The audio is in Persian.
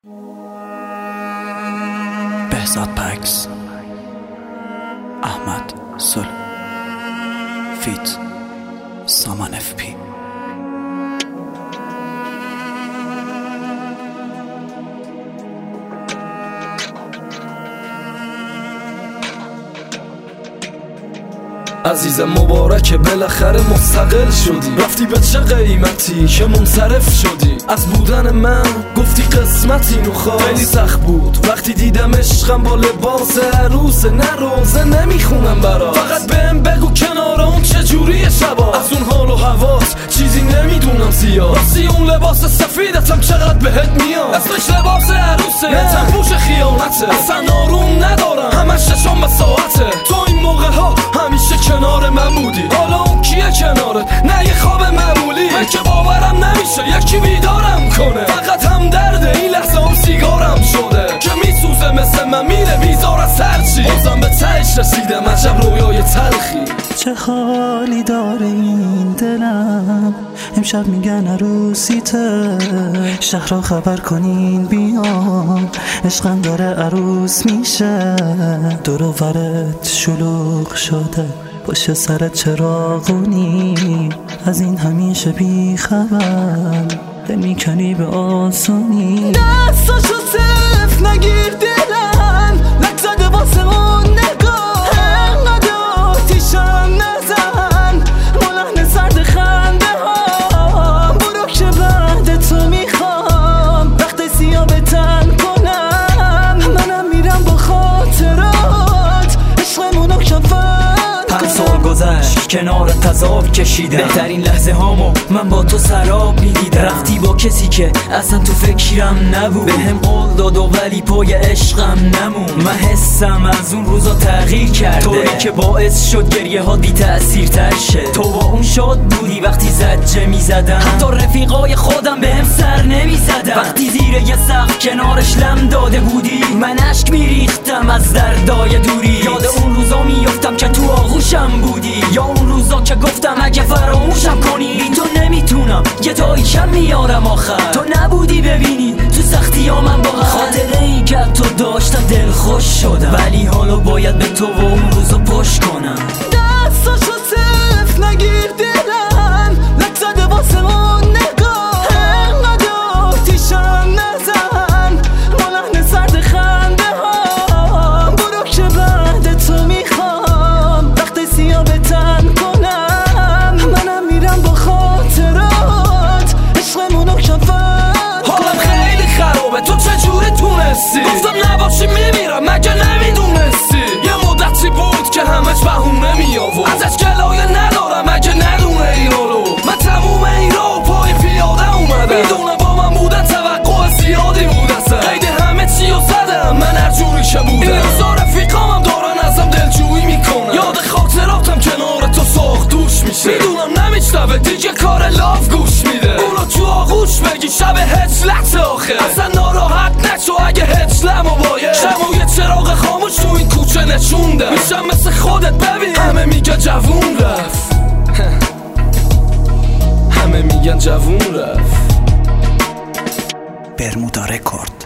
بهزاد پکس، احمد سل، فیت، سامان اف پی. عزیزم مبارکه بالاخره مستقل شدی، رفتی به چه قیمتی که منصرف شدی. از بودن من گفتی قسمت اینو خواست، خیلی سخت بود وقتی دیدم عشقم با لباس عروس. نه روزه نمیخونم برات، فقط بهم بگو کنار اون چجوری شبا. از اون حال و هواست چیزی نمیدونم زیاد، راستی اون لباس سفیدتم چقدر بهت میاد. اسمش لباس عروسه، تنپوش خیانته، اصلا آروم ندارم همش چشم به ساعته. تو این موقع ها همیشه کنار من بودی، حالا اون کیه کنارت؟ نه یه خواب معمولی، من که باورم نمیشه یکی بیدارم کنه. فقط هم درده این لحظه اون سیگارم شده که میسوزه مثل من میره بیزار از هرچی. بازم به تهش رسیدم، عجب رویای تلخی. چه حالی داره این دلم، امشب میگن عروسیته. شهر را خبر کنین بیام، عشقم داره عروس میشه. دور و برت شلوغ شده، پشت سرت چراغونی. از این همیشه بی خبر، دل میکنی به آسونی. دستاشو صرف نگیر دلم، لک زده واسه اون نگاه. انقدر آتیشم نزن، ملحن سرد خنده ها. برو که بعد تو میخوام وقت سیاه به تن کنم. منم میرم با خاطرات، عشقمونو کفن. 5 سال گذشت کنار تذاب کشیدم، بهترین لحظه هامو من با تو سراب میدیدم. رفتی با کسی که اصلا تو فکرم نبود، بهم قول داد و ولی پای عشقم نمون. من حسم از اون روزا تغییر کرده، طوری که باعث شد گریه ها بی تأثیر تر شه. تو با اون شاد بودی وقتی زجه میزدم، حتی رفیقای خودم بهم سر نمیزدم. وقتی زیر یه سقف کنارش لم داده بودی، من اشک میریختم از دردای دوری. یاد اون روزا میافتم که تو آغوشم بودی، یا اون روزا که گفتم اگه فراموشم کنی. بی تو نمیتونم یه تایی کم میارم آخر، تو نبودی ببینی تو سختی ها من با هم. خاطره ای که تو داشتم دل خوش شدم، ولی حالا باید به تو و اون روزا پشت کنم. دستاشو صرف نگیر دلم، لک زده واسه اون نگاه. انقدر آتیشم نزن، ملحن سرد خنده ها. برو که بعد تو میخوام وقت سیاه به تن کنم. منم میرم با خاطرات، عشقمونو کفن. حالم خیلی خرابه، تو چجوری تونستی؟ گفتم نباشی میمیرم مگه نمیدونستی؟ یه مدتی بود که همش بهونه میآورد، ازش گلایه ندارم مگه ندونه اینو رو. من تموم این رو پای پیاده اومدم، میدونه با من بودن توقع زیادی بود. اصلا قید همه چی رو زدم من هر جوری که بودم. این روزا رفیقامم دارن ازم دلجویی میکنن، یاد خاطراتم کنار تو ساخت دوش میشه. میدونم نمیشنوه دیگه کار لاف گوش میده، اونو تو آغوش بگی شب هجلت آخه. اصلا ناراحت نشو اگه هجلمو باید، شمو یه چراغ خاموش تو این کوچه نشونده. میشم مثل خودت ببین، همه میگن جوون رفت، همه میگن جوون رفت. برمودا رکورد.